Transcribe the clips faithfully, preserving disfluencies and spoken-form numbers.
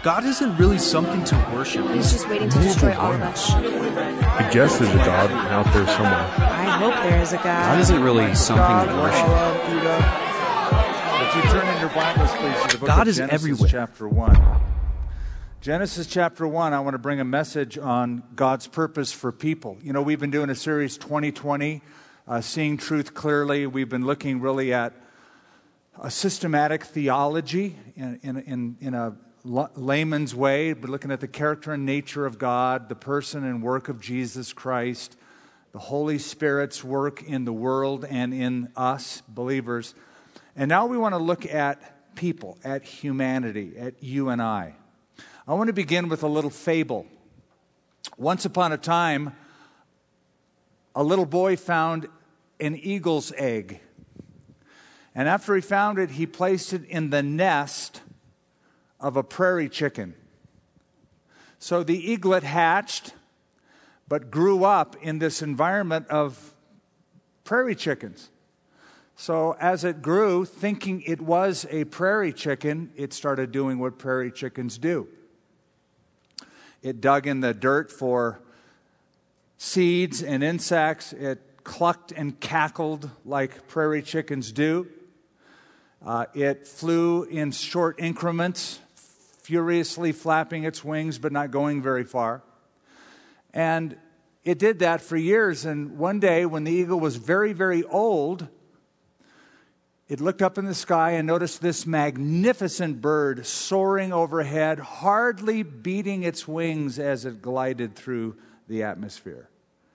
God isn't really something to worship. He's just waiting to destroy all of us. I guess there's a God out there somewhere. I hope there is a God. God isn't really something to worship. If you turn in your Bibles, please, to the book God of is Genesis everywhere. chapter one. Genesis chapter one, I want to bring a message on God's purpose for people. You know, we've been doing a series twenty twenty, uh, Seeing Truth Clearly. We've been looking really at a systematic theology in, in, in, in a layman's way. We're looking at the character and nature of God, the person and work of Jesus Christ, the Holy Spirit's work in the world and in us, believers. And now we want to look at people, at humanity, at you and I. I want to begin with a little fable. Once upon a time, a little boy found an eagle's egg. And after he found it, he placed it in the nest of a prairie chicken. So the eaglet hatched, but grew up in this environment of prairie chickens. So as it grew, thinking it was a prairie chicken, it started doing what prairie chickens do. It dug in the dirt for seeds and insects. It clucked and cackled like prairie chickens do. Uh, it flew in short increments, furiously flapping its wings but not going very far. And it did that for years. And one day when the eagle was very, very old, it looked up in the sky and noticed this magnificent bird soaring overhead, hardly beating its wings as it glided through the atmosphere.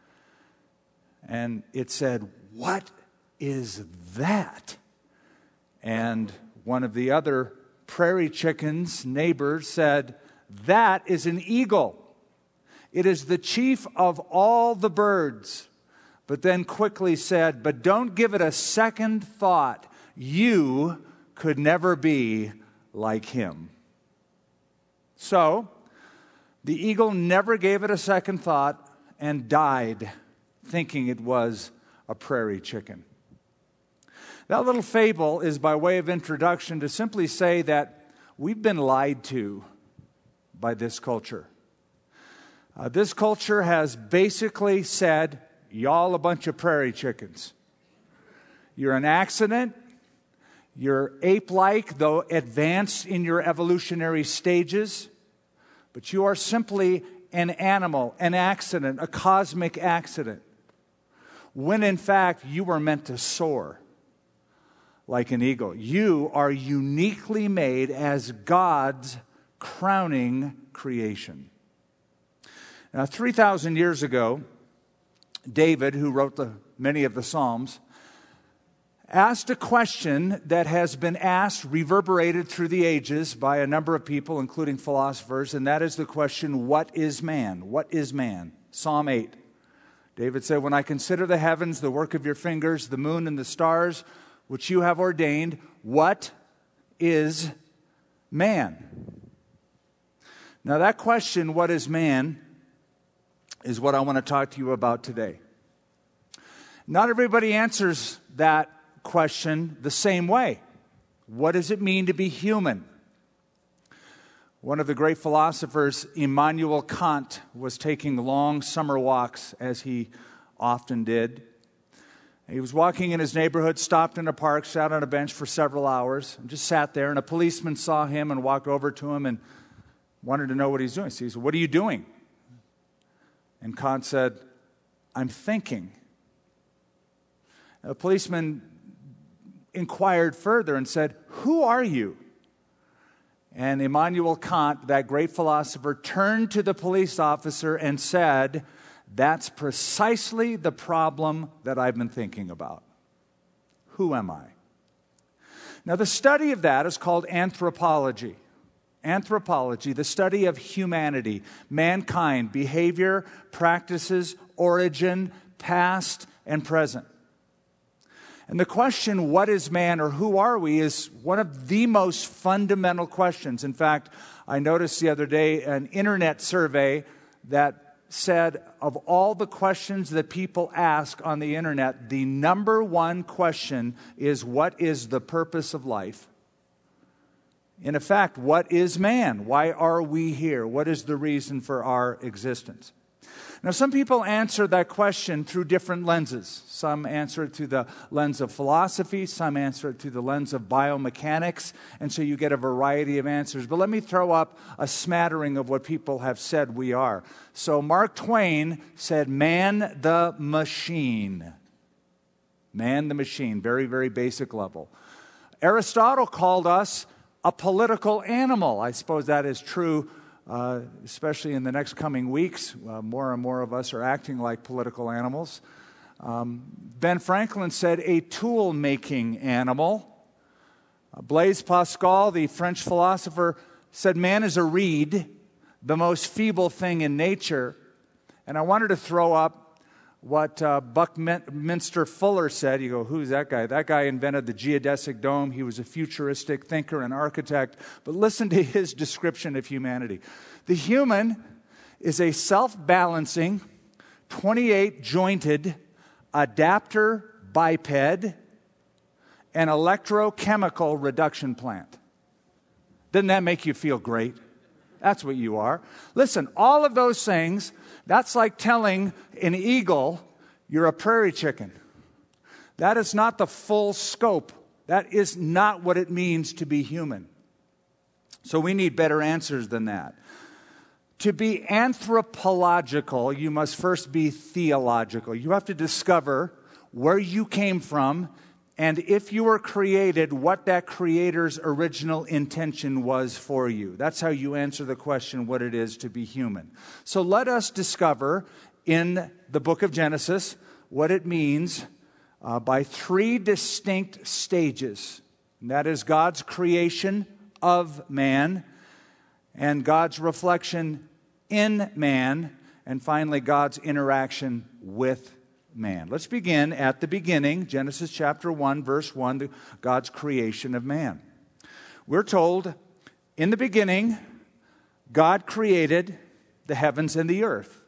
And it said, "What is that?" And one of the other prairie chickens' neighbors said, "That is an eagle. It is the chief of all the birds." But then quickly said, "But don't give it a second thought. You could never be like him." So, the eagle never gave it a second thought and died, thinking it was a prairie chicken. That little fable is by way of introduction to simply say that we've been lied to by this culture. Uh, this culture has basically said, y'all a bunch of prairie chickens. You're an accident. You're ape-like, though advanced in your evolutionary stages. But you are simply an animal, an accident, a cosmic accident. When in fact, you were meant to soar like an eagle. You are uniquely made as God's crowning creation. Now, three thousand years ago, David, who wrote the, many of the Psalms, asked a question that has been asked, reverberated through the ages by a number of people, including philosophers, and that is the question, what is man? What is man? Psalm eight. David said, "When I consider the heavens, the work of your fingers, the moon and the stars, which you have ordained, what is man?" Now that question, what is man, is what I want to talk to you about today. Not everybody answers that question the same way. What does it mean to be human? One of the great philosophers, Immanuel Kant, was taking long summer walks, as he often did. He was walking in his neighborhood, stopped in a park, sat on a bench for several hours, and just sat there, and a policeman saw him and walked over to him and wanted to know what he's doing. So he said, "What are you doing?" And Kant said, "I'm thinking." The policeman inquired further and said, "Who are you?" And Immanuel Kant, that great philosopher, turned to the police officer and said, "That's precisely the problem that I've been thinking about. Who am I?" Now, the study of that is called anthropology. Anthropology, the study of humanity, mankind, behavior, practices, origin, past, and present. And the question, what is man or who are we, is one of the most fundamental questions. In fact, I noticed the other day an internet survey that said of all the questions that people ask on the internet, the number one question is, what is the purpose of life? In effect, what is man? Why are we here? What is the reason for our existence? Now, some people answer that question through different lenses. Some answer it through the lens of philosophy. Some answer it through the lens of biomechanics. And so you get a variety of answers. But let me throw up a smattering of what people have said we are. So Mark Twain said, man the machine. Man the machine. Very, very basic level. Aristotle called us a political animal. I suppose that is true. Uh, especially in the next coming weeks, uh, more and more of us are acting like political animals. Um, Ben Franklin said a tool-making animal. Uh, Blaise Pascal, the French philosopher, said man is a reed, the most feeble thing in nature. And I wanted to throw up what uh, Buckminster Fuller said. You go, who's that guy? That guy invented the geodesic dome. He was a futuristic thinker and architect. But listen to his description of humanity. The human is a self-balancing, twenty-eight jointed adapter biped and electrochemical reduction plant. Doesn't that make you feel great? That's what you are. Listen, all of those things, that's like telling an eagle you're a prairie chicken. That is not the full scope. That is not what it means to be human. So we need better answers than that. To be anthropological, you must first be theological. You have to discover where you came from, and if you were created, what that creator's original intention was for you. That's how you answer the question, what it is to be human. So let us discover in the book of Genesis what it means uh, by three distinct stages. And that is God's creation of man, and God's reflection in man, and finally God's interaction with man. Let's begin at the beginning, Genesis chapter one, verse one, the, God's creation of man. We're told, in the beginning, God created the heavens and the earth.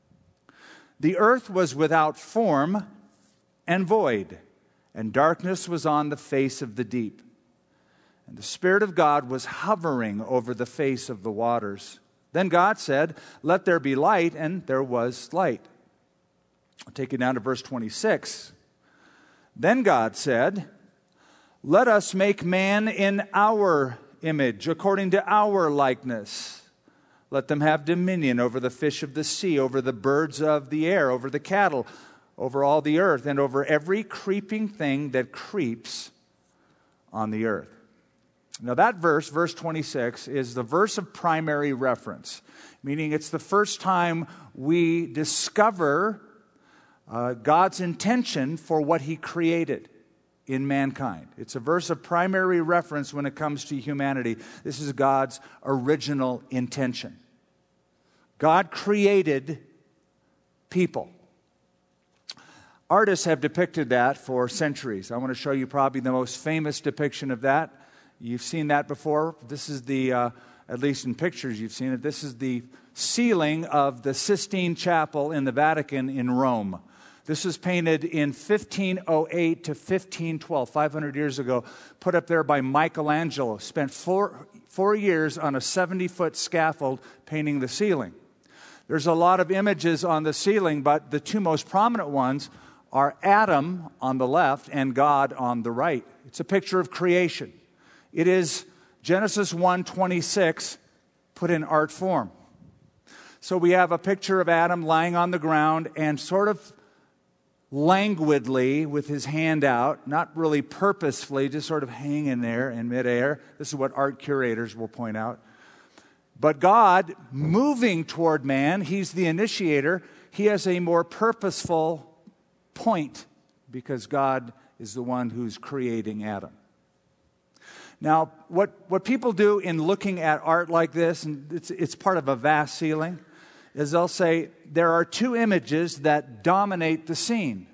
The earth was without form and void, and darkness was on the face of the deep. And the Spirit of God was hovering over the face of the waters. Then God said, "Let there be light," and there was light. I'll take you down to verse twenty-six. Then God said, "Let us make man in our image, according to our likeness. Let them have dominion over the fish of the sea, over the birds of the air, over the cattle, over all the earth, and over every creeping thing that creeps on the earth." Now that verse, verse twenty-six, is the verse of primary reference, meaning it's the first time we discover uh, God's intention for what He created in mankind. It's a verse of primary reference when it comes to humanity. This is God's original intention. God created people. Artists have depicted that for centuries. I want to show you probably the most famous depiction of that. You've seen that before. This is the, uh, at least in pictures you've seen it, this is the ceiling of the Sistine Chapel in the Vatican in Rome. This was painted in fifteen oh eight to fifteen twelve, five hundred years ago, put up there by Michelangelo. Spent four, four years on a seventy-foot scaffold painting the ceiling. There's a lot of images on the ceiling, but the two most prominent ones are Adam on the left and God on the right. It's a picture of creation. It is Genesis one twenty-six put in art form. So we have a picture of Adam lying on the ground and sort of languidly with his hand out, not really purposefully, just sort of hanging there in midair. This is what art curators will point out. But God, moving toward man, He's the initiator. He has a more purposeful point because God is the one who's creating Adam. Now, what, what people do in looking at art like this, and it's, it's part of a vast ceiling, is they'll say there are two images that dominate the scene: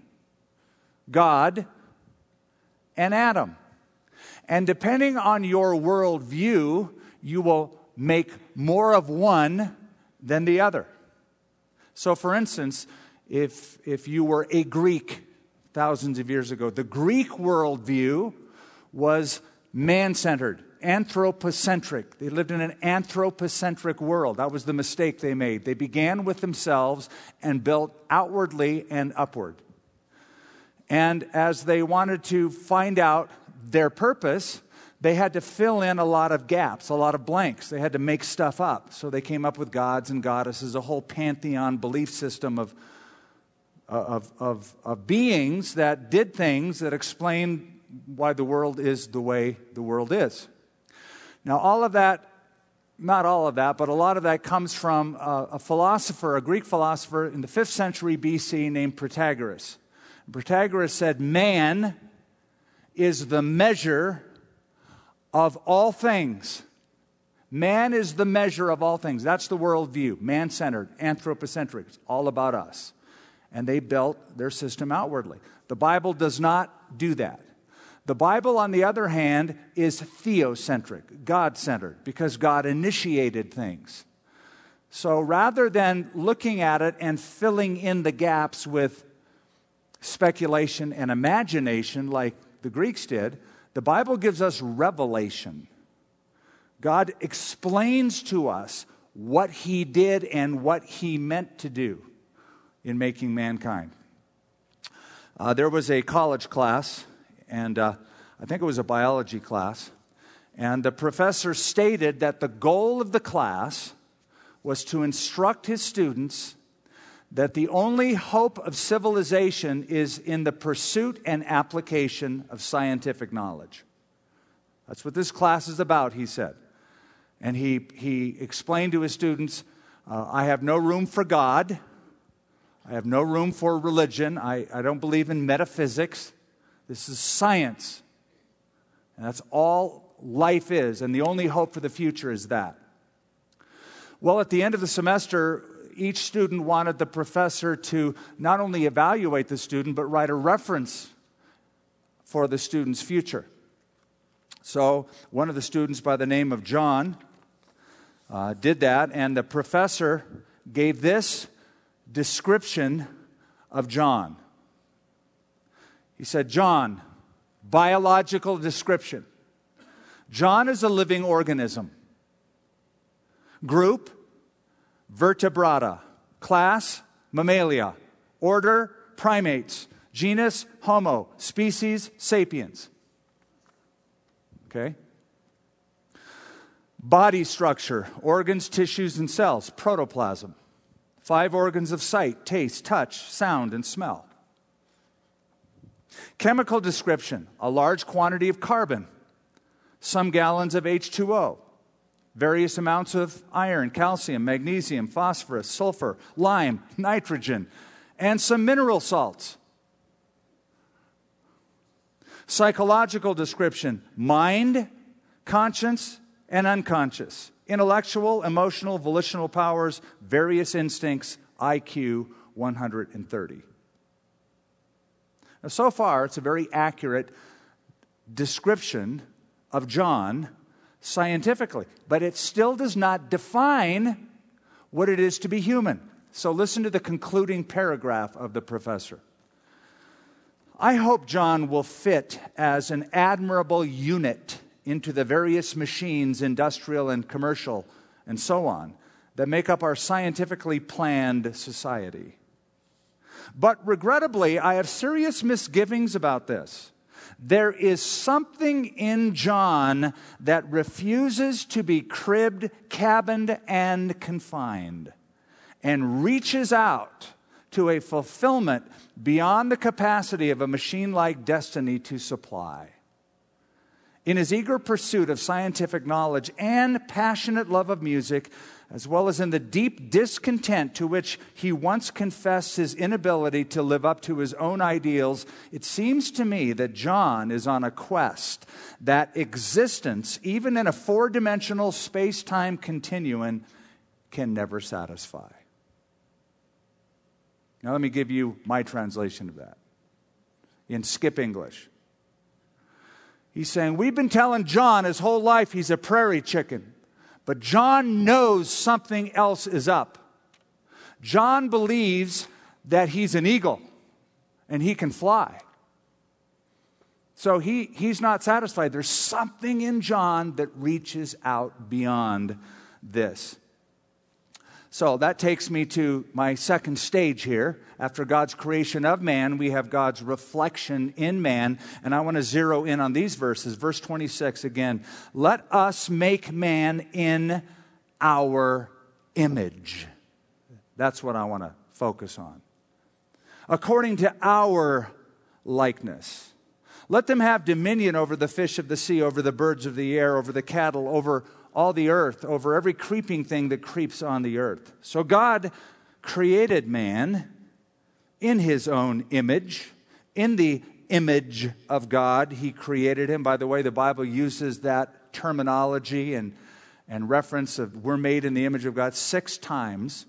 God and Adam. And depending on your worldview, you will make more of one than the other. So, for instance, if, if you were a Greek thousands of years ago, the Greek worldview was man-centered. anthropocentric. They lived in an anthropocentric world. That was the mistake they made. They began with themselves and built outwardly and upward. And as they wanted to find out their purpose, they had to fill in a lot of gaps, a lot of blanks. They had to make stuff up. So they came up with gods and goddesses, a whole pantheon belief system of, of, of, of beings that did things that explained why the world is the way the world is. Now, all of that, not all of that, but a lot of that comes from a, a philosopher, a Greek philosopher in the fifth century B C named Protagoras. Protagoras said, man is the measure of all things. Man is the measure of all things. That's the worldview, man-centered, anthropocentric. It's all about us. And they built their system outwardly. The Bible does not do that. The Bible, on the other hand, is theocentric, God-centered, because God initiated things. So rather than looking at it and filling in the gaps with speculation and imagination like the Greeks did, the Bible gives us revelation. God explains to us what He did and what He meant to do in making mankind. Uh, there was a college class, and uh, I think it was a biology class, and the professor stated that the goal of the class was to instruct his students that the only hope of civilization is in the pursuit and application of scientific knowledge. That's what this class is about, he said. And he, he explained to his students, uh, I have no room for God. I have no room for religion. I, I don't believe in metaphysics. This is science. And that's all life is. And the only hope for the future is that. Well, at the end of the semester, each student wanted the professor to not only evaluate the student, but write a reference for the student's future. So one of the students by the name of John uh, did that, and the professor gave this description of John. He said, John, biological description. John is a living organism. Group, Vertebrata. Class, Mammalia. Order, primates. Genus, Homo. Species, sapiens. Okay? Body structure, organs, tissues, and cells. Protoplasm. Five organs of sight, taste, touch, sound, and smell. Chemical description, a large quantity of carbon. Some gallons of H two O. Various amounts of iron, calcium, magnesium, phosphorus, sulfur, lime, nitrogen, and some mineral salts. Psychological description, mind, conscience, and unconscious. Intellectual, emotional, volitional powers, various instincts, I Q one hundred thirty. Now, so far, it's a very accurate description of John scientifically, but it still does not define what it is to be human. So listen to the concluding paragraph of the professor. I hope John will fit as an admirable unit into the various machines, industrial and commercial and so on, that make up our scientifically planned society. But regrettably, I have serious misgivings about this. There is something in John that refuses to be cribbed, cabined, and confined, and reaches out to a fulfillment beyond the capacity of a machine-like destiny to supply. In his eager pursuit of scientific knowledge and passionate love of music, as well as in the deep discontent to which he once confessed his inability to live up to his own ideals, it seems to me that John is on a quest that existence, even in a four-dimensional space-time continuum, can never satisfy. Now let me give you my translation of that in Skip English. He's saying, we've been telling John his whole life he's a prairie chicken. But John knows something else is up. John believes that he's an eagle and he can fly. So he, he's not satisfied. There's something in John that reaches out beyond this. So that takes me to my second stage here. After God's creation of man, we have God's reflection in man. And I want to zero in on these verses. Verse twenty-six again. Let us make man in our image. That's what I want to focus on. According to our likeness. Let them have dominion over the fish of the sea, over the birds of the air, over the cattle, over all the earth, over every creeping thing that creeps on the earth. So God created man in his own image. In the image of God, he created him. By the way, the Bible uses that terminology and, and reference of we're made in the image of God six times.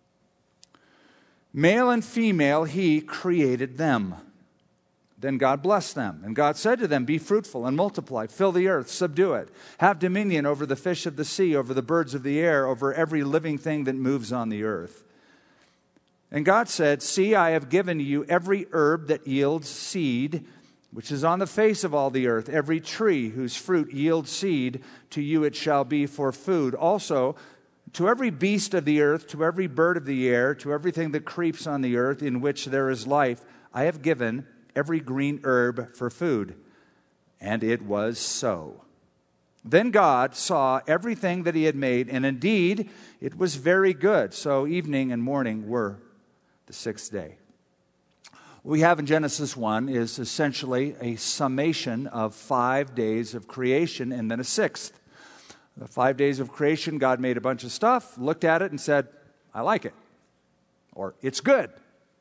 Male and female, he created them. Then God blessed them. And God said to them, be fruitful and multiply, fill the earth, subdue it. Have dominion over the fish of the sea, over the birds of the air, over every living thing that moves on the earth. And God said, see, I have given you every herb that yields seed, which is on the face of all the earth, every tree whose fruit yields seed, to you it shall be for food. Also, to every beast of the earth, to every bird of the air, to everything that creeps on the earth in which there is life, I have given every green herb for food. And it was so. Then God saw everything that he had made, and indeed it was very good. So evening and morning were the sixth day. What we have in Genesis one is essentially a summation of five days of creation and then a sixth. The five days of creation, God made a bunch of stuff, looked at it and said, I like it. Or, it's good.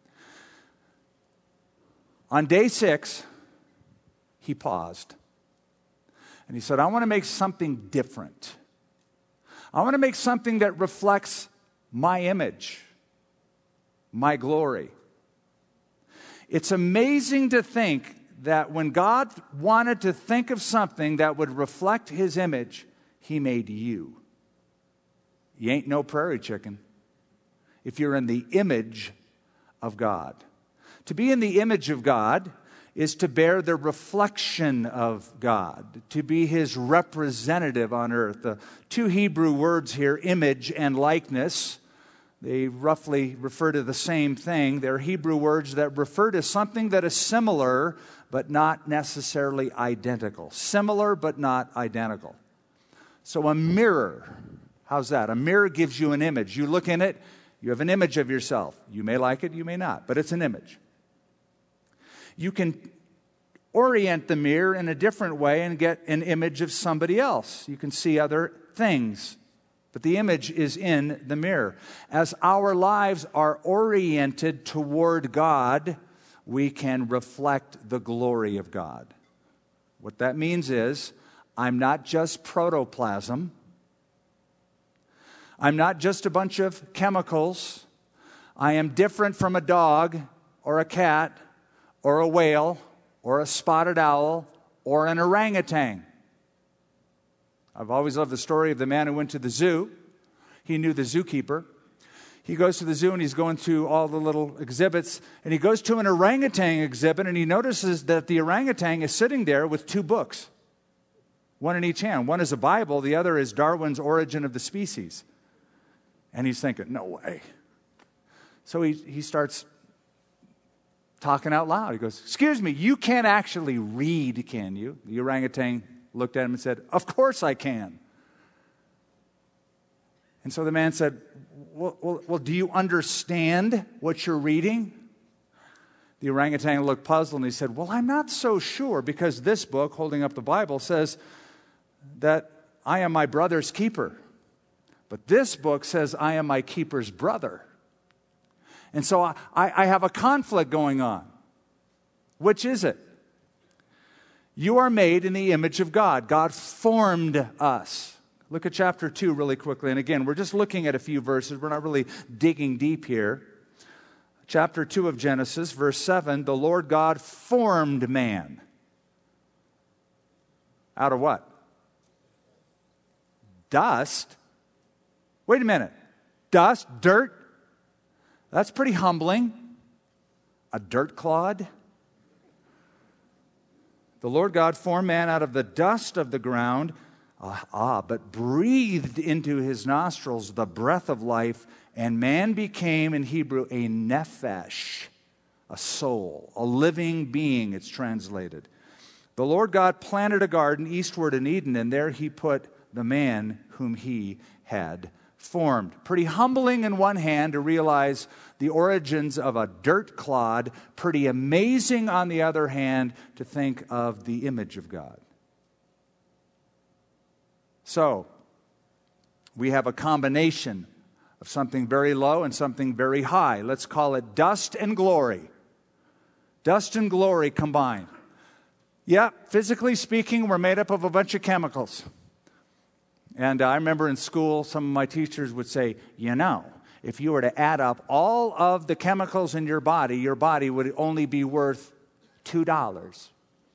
On day six, he paused. And he said, I want to make something different. I want to make something that reflects my image, my glory. It's amazing to think that when God wanted to think of something that would reflect his image, he made you. You ain't no prairie chicken if you're in the image of God. To be in the image of God is to bear the reflection of God, to be his representative on earth. The two Hebrew words here, image and likeness, they roughly refer to the same thing. They're Hebrew words that refer to something that is similar but not necessarily identical. Similar but not identical. So a mirror, how's that? A mirror gives you an image. You look in it, you have an image of yourself. You may like it, you may not, but it's an image. You can orient the mirror in a different way and get an image of somebody else. You can see other things, but the image is in the mirror. As our lives are oriented toward God, we can reflect the glory of God. What that means is, I'm not just protoplasm. I'm not just a bunch of chemicals. I am different from a dog or a cat or a whale or a spotted owl or an orangutan. I've always loved the story of the man who went to the zoo. He knew the zookeeper. He goes to the zoo and he's going through all the little exhibits, and he goes to an orangutan exhibit and he notices that the orangutan is sitting there with two books, one in each hand. One is a Bible, the other is Darwin's Origin of the Species. And he's thinking, no way. So he, he starts talking out loud. He goes, excuse me, you can't actually read, can you? The orangutan looked at him and said, of course I can. And so the man said, well, well, well, do you understand what you're reading? The orangutan looked puzzled and he said, well, I'm not so sure, because this book, holding up the Bible, says that I am my brother's keeper. But this book says I am my keeper's brother. And so I, I have a conflict going on. Which is it? You are made in the image of God. God formed us. Look at chapter two really quickly. And again, we're just looking at a few verses. We're not really digging deep here. Chapter two of Genesis, verse seven, the Lord God formed man. Out of what? Dust. Wait a minute. Dust, dirt. That's pretty humbling. A dirt clod. The Lord God formed man out of the dust of the ground, ah, ah, but breathed into his nostrils the breath of life, and man became, in Hebrew, a nephesh, a soul, a living being, it's translated. The Lord God planted a garden eastward in Eden, and there he put the man whom he had formed. Pretty humbling in one hand to realize the origins of a dirt clod. Pretty amazing on the other hand to think of the image of God. So, we have a combination of something very low and something very high. Let's call it dust and glory. Dust and glory combined. Yeah, physically speaking, we're made up of a bunch of chemicals. And I remember in school, some of my teachers would say, you know, if you were to add up all of the chemicals in your body, your body would only be worth two dollars.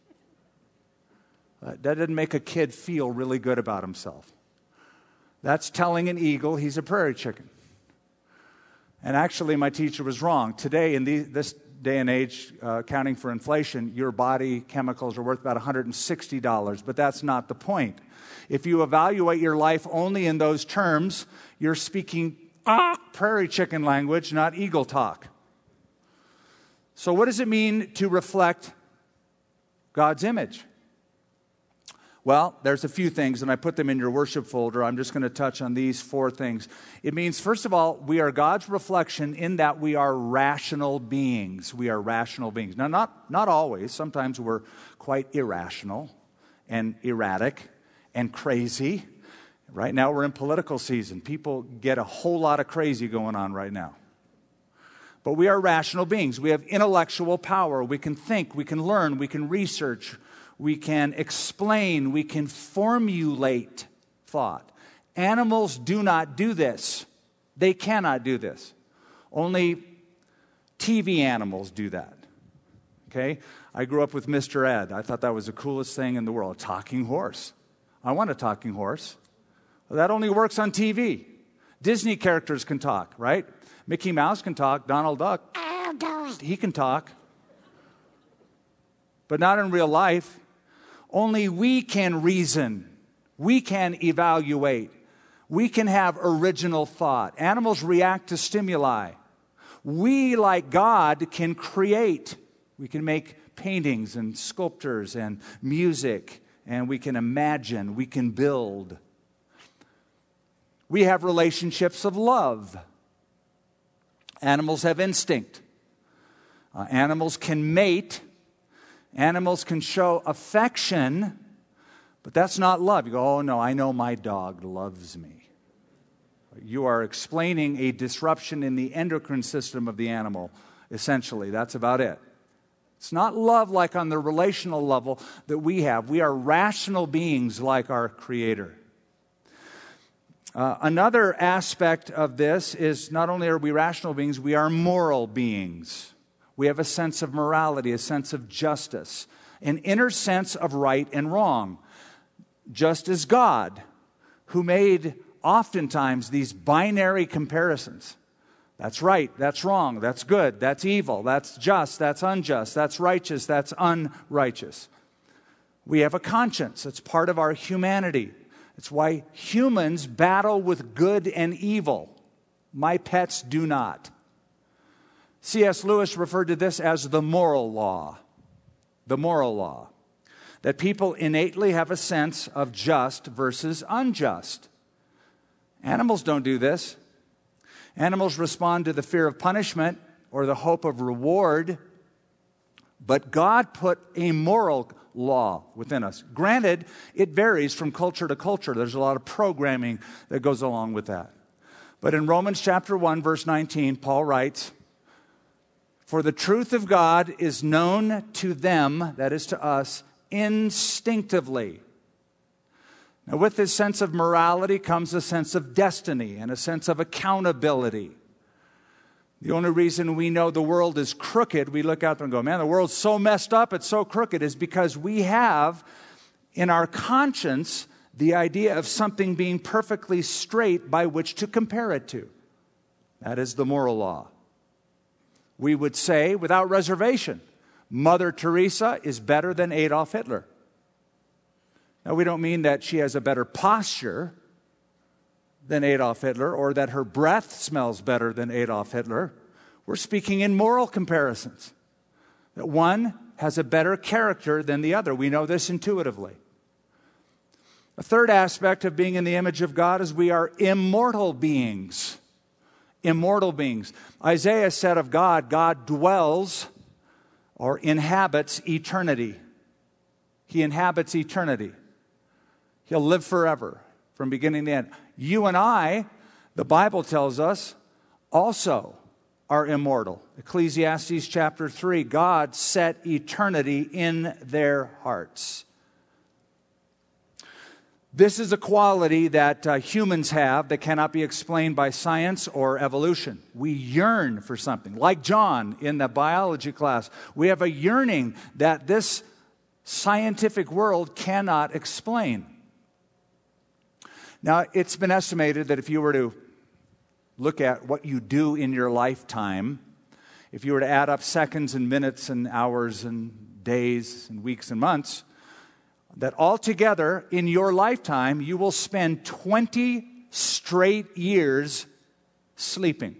Uh, that didn't make a kid feel really good about himself. That's telling an eagle he's a prairie chicken. And actually, my teacher was wrong. Today, in the, this day and age, uh, accounting for inflation, your body chemicals are worth about one hundred sixty dollars. But that's not the point. If you evaluate your life only in those terms, you're speaking ah, prairie chicken language, not eagle talk. So what does it mean to reflect God's image? Well, there's a few things, and I put them in your worship folder. I'm just going to touch on these four things. It means, first of all, we are God's reflection in that we are rational beings. We are rational beings. Now, not, not always. Sometimes we're quite irrational and erratic and crazy. Right now we're in political season. People get a whole lot of crazy going on right now. But we are rational beings. We have intellectual power. We can think, we can learn, we can research, we can explain, we can formulate thought. Animals do not do this. They cannot do this. Only T V animals do that. Okay? I grew up with Mister Ed. I thought that was the coolest thing in the world. A talking horse. I want a talking horse. Well, that only works on T V. Disney characters can talk, right? Mickey Mouse can talk. Donald Duck, he can talk. But not in real life. Only we can reason. We can evaluate. We can have original thought. Animals react to stimuli. We, like God, can create. We can make paintings and sculptures and music. And we can imagine, we can build. We have relationships of love. Animals have instinct. Uh, animals can mate. Animals can show affection, but that's not love. You go, oh no, I know my dog loves me. You are explaining a disruption in the endocrine system of the animal, essentially. That's about it. It's not love like on the relational level that we have. We are rational beings like our Creator. Uh, another aspect of this is not only are we rational beings, we are moral beings. We have a sense of morality, a sense of justice, an inner sense of right and wrong. Just as God, who made oftentimes these binary comparisons. That's right, that's wrong, that's good, that's evil, that's just, that's unjust, that's righteous, that's unrighteous. We have a conscience. It's part of our humanity. It's why humans battle with good and evil. My pets do not. C S Lewis referred to this as the moral law. The moral law. That people innately have a sense of just versus unjust. Animals don't do this. Animals respond to the fear of punishment or the hope of reward. But God put a moral law within us. Granted, it varies from culture to culture. There's a lot of programming that goes along with that. But in Romans chapter one, verse nineteen, Paul writes, "For the truth of God is known to them," that is to us, "instinctively." Now, with this sense of morality comes a sense of destiny and a sense of accountability. The only reason we know the world is crooked, we look out there and go, man, the world's so messed up, it's so crooked, is because we have in our conscience the idea of something being perfectly straight by which to compare it to. That is the moral law. We would say, without reservation, Mother Teresa is better than Adolf Hitler. Now, we don't mean that she has a better posture than Adolf Hitler or that her breath smells better than Adolf Hitler. We're speaking in moral comparisons, that one has a better character than the other. We know this intuitively. A third aspect of being in the image of God is we are immortal beings. Immortal beings. Isaiah said of God, God dwells or inhabits eternity. He inhabits eternity. He'll live forever from beginning to end. You and I, the Bible tells us, also are immortal. Ecclesiastes chapter three, God set eternity in their hearts. This is a quality that uh, humans have that cannot be explained by science or evolution. We yearn for something. Like John in the biology class, we have a yearning that this scientific world cannot explain. Now, it's been estimated that if you were to look at what you do in your lifetime, if you were to add up seconds and minutes and hours and days and weeks and months, that altogether in your lifetime, you will spend twenty straight years sleeping.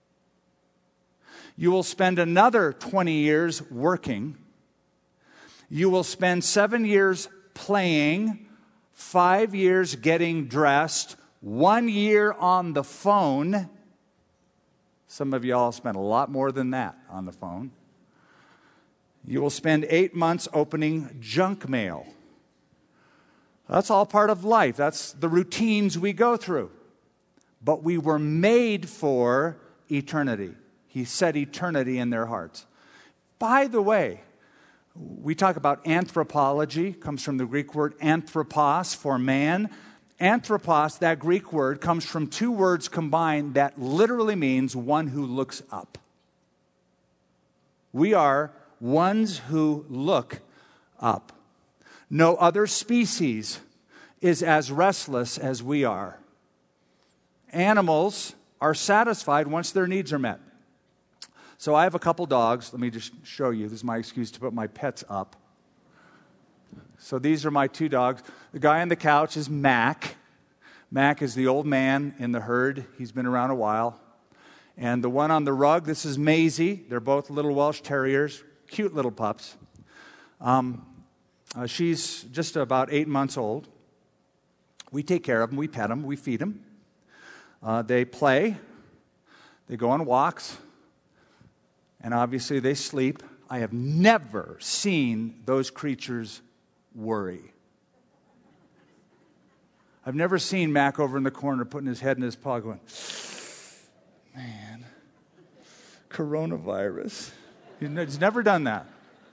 You will spend another twenty years working. You will spend seven years playing, five years getting dressed, one year on the phone. Some of y'all spend a lot more than that on the phone. You will spend eight months opening junk mail. That's all part of life. That's the routines we go through. But we were made for eternity. He set eternity in their hearts. By the way, we talk about anthropology, comes from the Greek word anthropos, for man. Anthropos, that Greek word, comes from two words combined that literally means one who looks up. We are ones who look up. No other species is as restless as we are. Animals are satisfied once their needs are met. So I have a couple dogs. Let me just show you. This is my excuse to put my pets up. So these are my two dogs. The guy on the couch is Mac. Mac is the old man in the herd. He's been around a while. And the one on the rug, this is Maisie. They're both little Welsh Terriers, cute little pups. Um, Uh, she's just about eight months old. We take care of them. We pet them. We feed them. Uh, they play. They go on walks. And obviously they sleep. I have never seen those creatures worry. I've never seen Mac over in the corner putting his head in his paw going, man, coronavirus. He's never done that.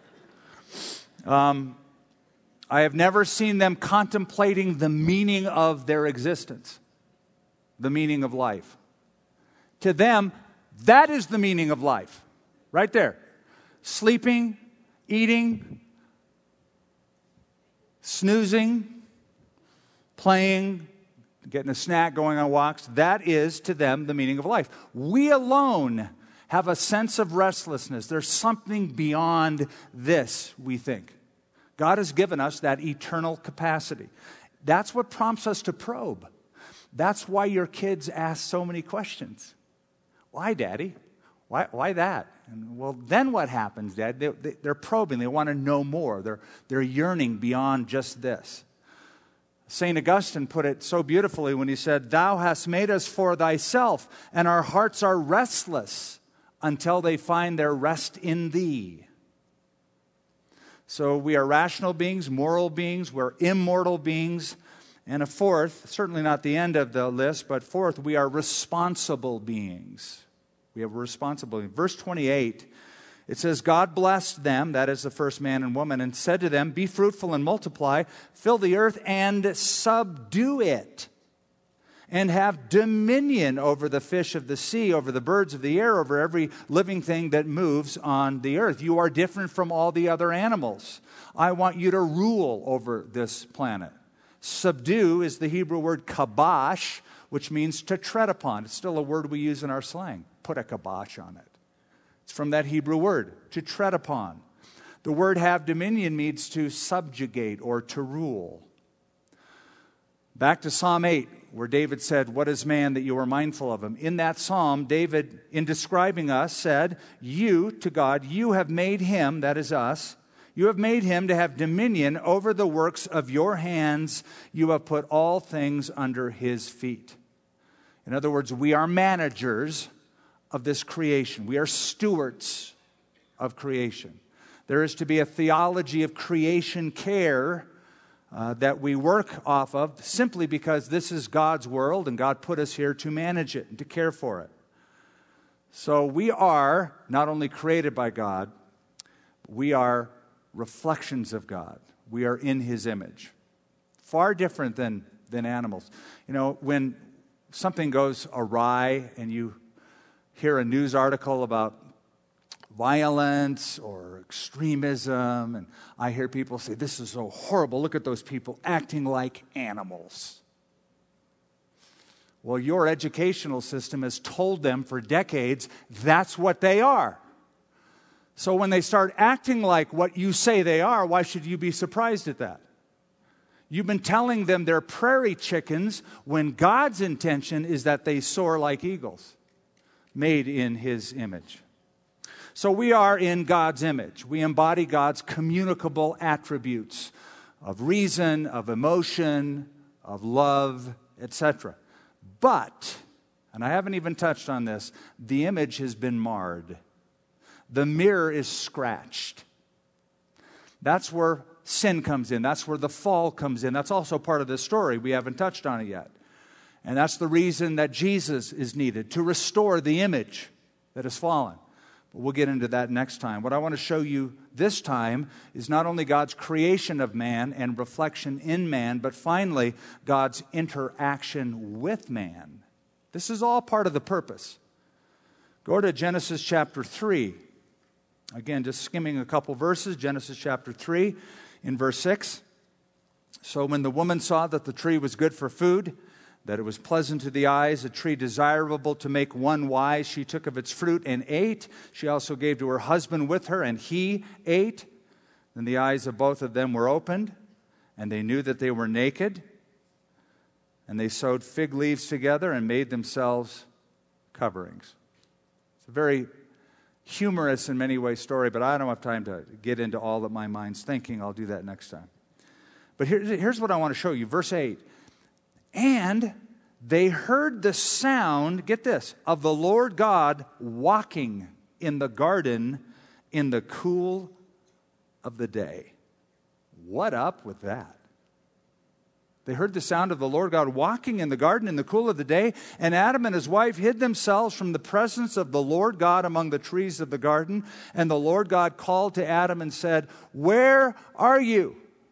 Um... I have never seen them contemplating the meaning of their existence, the meaning of life. To them, that is the meaning of life, right there. Sleeping, eating, snoozing, playing, getting a snack, going on walks. That is to them the meaning of life. We alone have a sense of restlessness. There's something beyond this, we think. God has given us that eternal capacity. That's what prompts us to probe. That's why your kids ask so many questions. Why, Daddy? Why, why that? And, well, then what happens, Dad? They, they, they're probing. They want to know more. They're, they're yearning beyond just this. Saint Augustine put it so beautifully when he said, "Thou hast made us for thyself, and our hearts are restless until they find their rest in thee." So we are rational beings, moral beings, we're immortal beings. And a fourth, certainly not the end of the list, but fourth, we are responsible beings. We have responsibility. Verse twenty-eight, it says, God blessed them, that is the first man and woman, and said to them, be fruitful and multiply, fill the earth and subdue it, and have dominion over the fish of the sea, over the birds of the air, over every living thing that moves on the earth. You are different from all the other animals. I want you to rule over this planet. Subdue is the Hebrew word kabash, which means to tread upon. It's still a word we use in our slang. Put a kibosh on it. It's from that Hebrew word, to tread upon. The word have dominion means to subjugate or to rule. Back to Psalm eight, where David said, "What is man that you are mindful of him?" In that psalm, David, in describing us, said, "You," to God, "you have made him," that is us, "you have made him to have dominion over the works of your hands. You have put all things under his feet." In other words, we are managers of this creation. We are stewards of creation. There is to be a theology of creation care Uh, that we work off of simply because this is God's world and God put us here to manage it and to care for it. So we are not only created by God, we are reflections of God. We are in His image. Far different than, than animals. You know, when something goes awry and you hear a news article about violence or extremism, and I hear people say, "This is so horrible. Look at those people acting like animals." Well, your educational system has told them for decades that's what they are. So when they start acting like what you say they are, why should you be surprised at that? You've been telling them they're prairie chickens when God's intention is that they soar like eagles, made in His image. So we are in God's image. We embody God's communicable attributes of reason, of emotion, of love, et cetera. But, and I haven't even touched on this, the image has been marred. The mirror is scratched. That's where sin comes in. That's where the fall comes in. That's also part of this story. We haven't touched on it yet. And that's the reason that Jesus is needed, to restore the image that has fallen. We'll get into that next time. What I want to show you this time is not only God's creation of man and reflection in man, but finally, God's interaction with man. This is all part of the purpose. Go to Genesis chapter three. Again, just skimming a couple verses. Genesis chapter three, in verse six. "So when the woman saw that the tree was good for food, that it was pleasant to the eyes, a tree desirable to make one wise, she took of its fruit and ate. She also gave to her husband with her, and he ate. Then the eyes of both of them were opened, and they knew that they were naked. And they sewed fig leaves together and made themselves coverings." It's a very humorous in many ways story, but I don't have time to get into all that my mind's thinking. I'll do that next time. But here, here's what I want to show you. Verse eight. "And they heard the sound," get this, "of the Lord God walking in the garden in the cool of the day." What up with that? They heard the sound of the Lord God walking in the garden in the cool of the day, and Adam and his wife hid themselves from the presence of the Lord God among the trees of the garden. And the Lord God called to Adam and said, "Where are you?"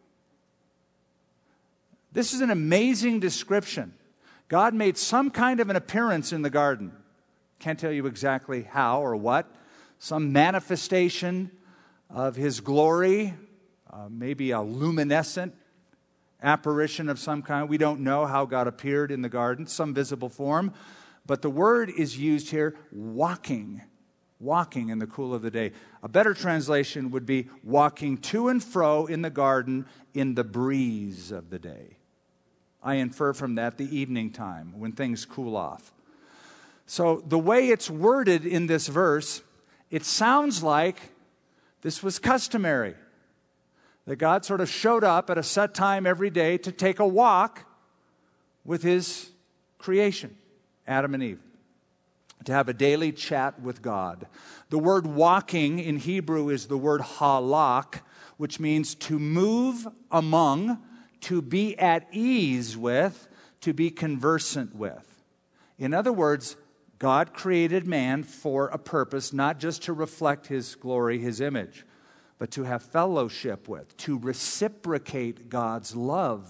This is an amazing description. God made some kind of an appearance in the garden. Can't tell you exactly how or what. Some manifestation of His glory, uh, maybe a luminescent apparition of some kind. We don't know how God appeared in the garden, some visible form. But the word is used here, walking. Walking in the cool of the day. A better translation would be walking to and fro in the garden in the breeze of the day. I infer from that the evening time when things cool off. So the way it's worded in this verse, it sounds like this was customary. That God sort of showed up at a set time every day to take a walk with His creation, Adam and Eve. To have a daily chat with God. The word walking in Hebrew is the word halak, which means to move among, to be at ease with, to be conversant with. In other words, God created man for a purpose, not just to reflect His glory, His image, but to have fellowship with, to reciprocate God's love.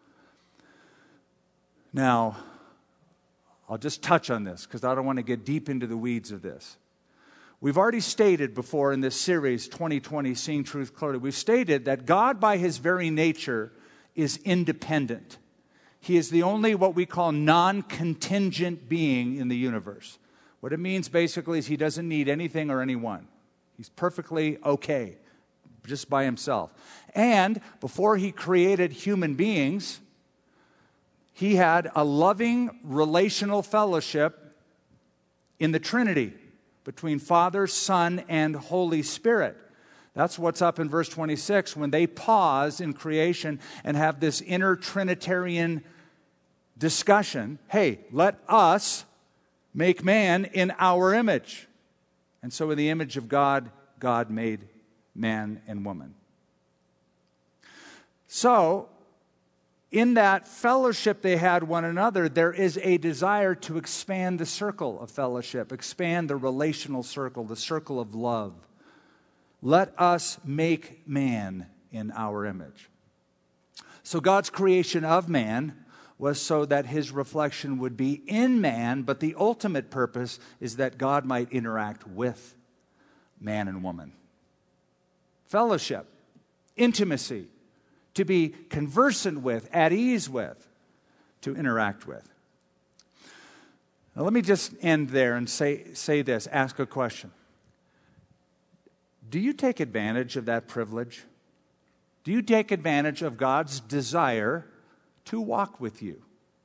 Now, I'll just touch on this because I don't want to get deep into the weeds of this. We've already stated before in this series, twenty twenty, Seeing Truth Clearly, we've stated that God by His very nature is independent. He is the only what we call non-contingent being in the universe. What it means basically is He doesn't need anything or anyone. He's perfectly okay. just by himself. And before he created human beings, he had a loving relational fellowship in the Trinity between Father, Son, and Holy Spirit. That's what's up in verse twenty-six when they pause in creation and have this inner Trinitarian discussion. Hey, let us make man in our image. And so in the image of God, God made man and woman. So, in that fellowship they had one another, there is a desire to expand the circle of fellowship, expand the relational circle, the circle of love. Let us make man in our image. So God's creation of man was so that his reflection would be in man, but the ultimate purpose is that God might interact with man and woman. Fellowship, intimacy, to be conversant with, at ease with, to interact with. Now let me just end there and say, say this, ask a question. Do you take advantage of that privilege? Do you take advantage of God's desire to walk with you?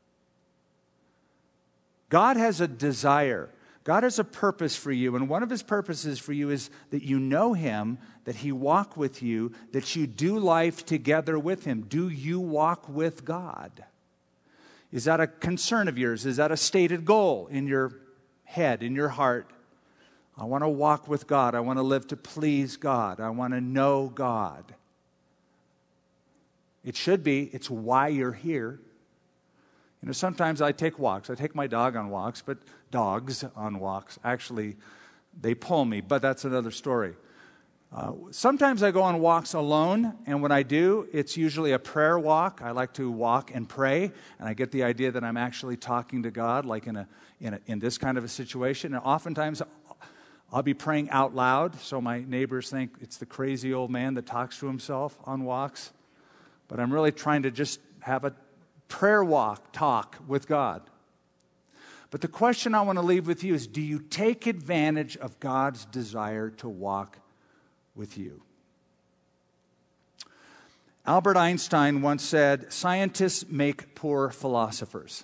God has a desire. God has a purpose for you, and one of his purposes for you is that you know him, that he walk with you, that you do life together with him. Do you walk with God? Is that a concern of yours? Is that a stated goal in your head, in your heart? I want to walk with God. I want to live to please God. I want to know God. It should be. It's why you're here. You know, sometimes I take walks. I take my dog on walks, but dogs on walks. Actually, they pull me, but that's another story. Uh, sometimes I go on walks alone, and when I do, it's usually a prayer walk. I like to walk and pray, and I get the idea that I'm actually talking to God, like in a in a, in this kind of a situation. And oftentimes, I'll be praying out loud, so my neighbors think it's the crazy old man that talks to himself on walks. But I'm really trying to just have a prayer walk, talk with God. But the question I want to leave with you is, do you take advantage of God's desire to walk with you? Albert Einstein once said, scientists make poor philosophers.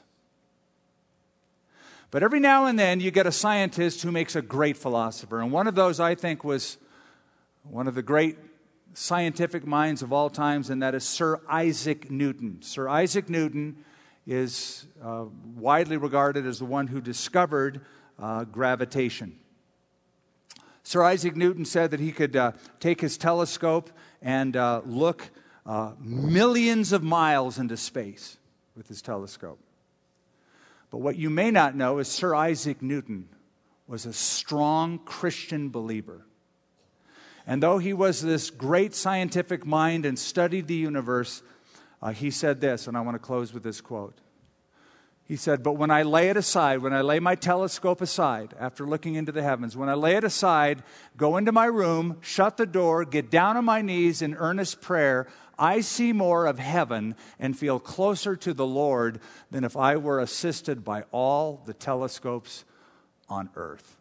But every now and then you get a scientist who makes a great philosopher. And one of those, I think, was one of the great scientific minds of all times, and that is Sir Isaac Newton. Sir Isaac Newton is uh, widely regarded as the one who discovered uh, gravitation. Sir Isaac Newton said that he could uh, take his telescope and uh, look uh, millions of miles into space with his telescope. But what you may not know is Sir Isaac Newton was a strong Christian believer. And though he was this great scientific mind and studied the universe, uh, he said this, and I want to close with this quote. He said, but when I lay it aside, when I lay my telescope aside, after looking into the heavens, when I lay it aside, go into my room, shut the door, get down on my knees in earnest prayer, I see more of heaven and feel closer to the Lord than if I were assisted by all the telescopes on earth.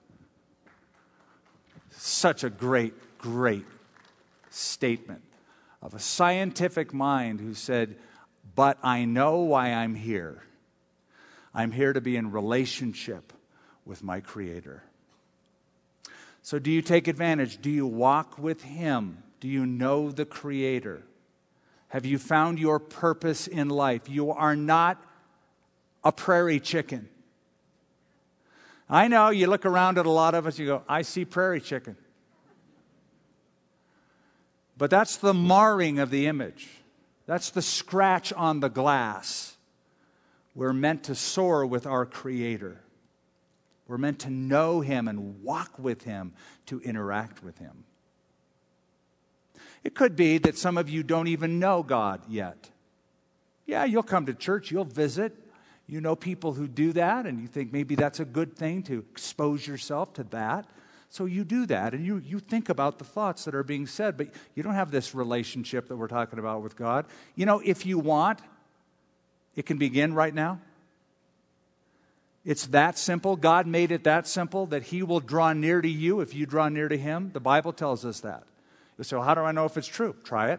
Such a great, great statement of a scientific mind who said, but I know why I'm here. I'm here to be in relationship with my Creator. So do you take advantage? Do you walk with Him? Do you know the Creator? Have you found your purpose in life? You are not a prairie chicken. I know you look around at a lot of us, you go, I see prairie chicken. But that's the marring of the image. That's the scratch on the glass. We're meant to soar with our Creator. We're meant to know Him and walk with Him, to interact with Him. It could be that some of you don't even know God yet. Yeah, you'll come to church, you'll visit. You know people who do that, and you think maybe that's a good thing to expose yourself to that. So you do that, and you, you think about the thoughts that are being said, but you don't have this relationship that we're talking about with God. You know, if you want, it can begin right now. It's that simple. God made it that simple that He will draw near to you if you draw near to Him. The Bible tells us that. So how do I know if it's true? Try it.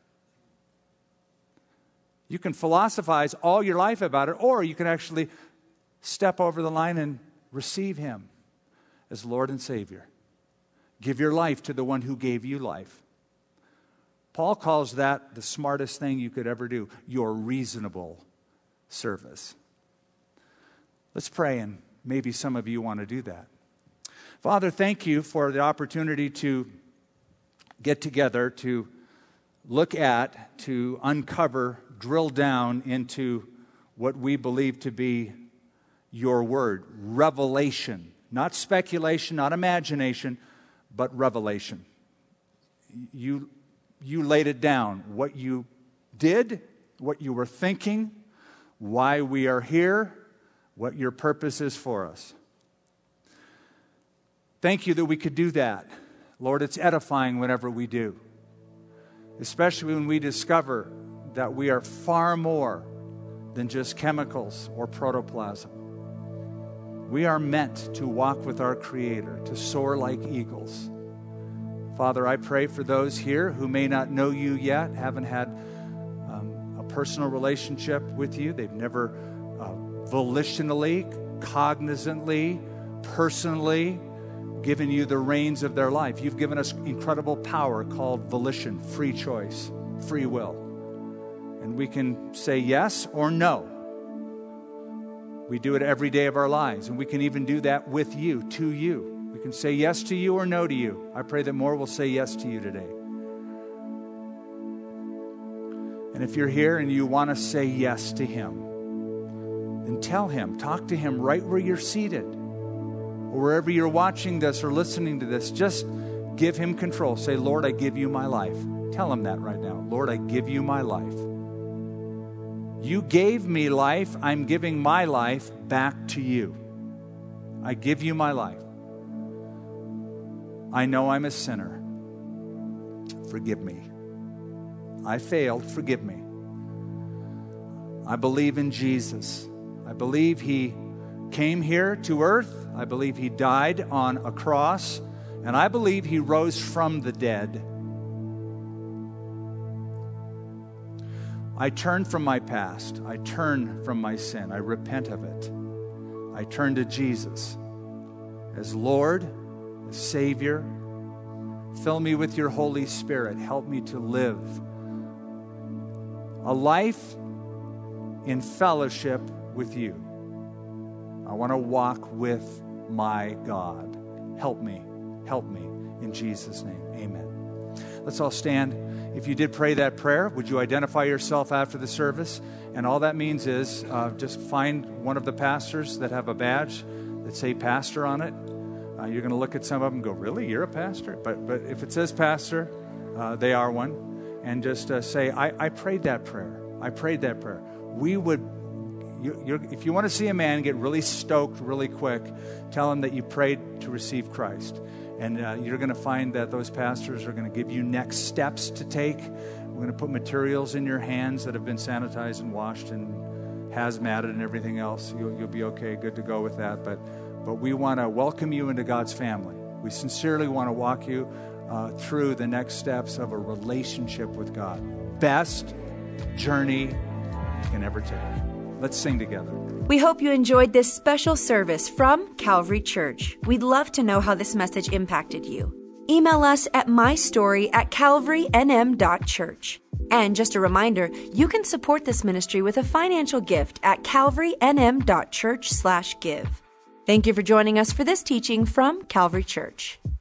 You can philosophize all your life about it, or you can actually step over the line and receive Him as Lord and Savior. Give your life to the one who gave you life. Paul calls that the smartest thing you could ever do, your reasonable service. Let's pray, and maybe some of you want to do that. Father, thank you for the opportunity to get together, to look at, to uncover, drill down into what we believe to be your word, revelation. Not speculation, not imagination, but revelation. You, you laid it down, what you did, what you were thinking, why we are here, what your purpose is for us. Thank you that we could do that. Lord, it's edifying whenever we do, especially when we discover that we are far more than just chemicals or protoplasm. We are meant to walk with our Creator, to soar like eagles. Father, I pray for those here who may not know you yet, haven't had um, a personal relationship with you. They've never uh, volitionally, cognizantly, personally given you the reins of their life. You've given us incredible power called volition, free choice, free will. And we can say yes or no. We do it every day of our lives, and we can even do that with you, to you. We can say yes to you or no to you. I pray that more will say yes to you today. And if you're here and you want to say yes to Him, then tell Him, talk to Him right where you're seated, or wherever you're watching this or listening to this. Just give Him control. Say, Lord, I give you my life. Tell Him that right now. Lord, I give you my life. You gave me life. I'm giving my life back to you. I give you my life. I know I'm a sinner. Forgive me. I failed. Forgive me. I believe in Jesus. I believe He came here to earth. I believe He died on a cross. And I believe He rose from the dead. I turn from my past. I turn from my sin. I repent of it. I turn to Jesus as Lord, as Savior. Fill me with your Holy Spirit. Help me to live a life in fellowship with you. I want to walk with my God. Help me. Help me. In Jesus' name, amen. Let's all stand. If you did pray that prayer, would you identify yourself after the service? And all that means is uh, just find one of the pastors that have a badge that say pastor on it. Uh, you're going to look at some of them and go, really? You're a pastor? But but if it says pastor, uh, they are one. And just uh, say, I, I prayed that prayer. I prayed that prayer. We would, you, you're, if you want to see a man get really stoked really quick, tell him that you prayed to receive Christ. And uh, you're going to find that those pastors are going to give you next steps to take. We're going to put materials in your hands that have been sanitized and washed and hazmated and everything else. You'll, you'll be okay, good to go with that. But, but we want to welcome you into God's family. We sincerely want to walk you uh, through the next steps of a relationship with God. Best journey you can ever take. Let's sing together. We hope you enjoyed this special service from Calvary Church. We'd love to know how this message impacted you. Email us at mystory at calvary n m dot church. And just a reminder, you can support this ministry with a financial gift at calvary n m dot church slash give. Thank you for joining us for this teaching from Calvary Church.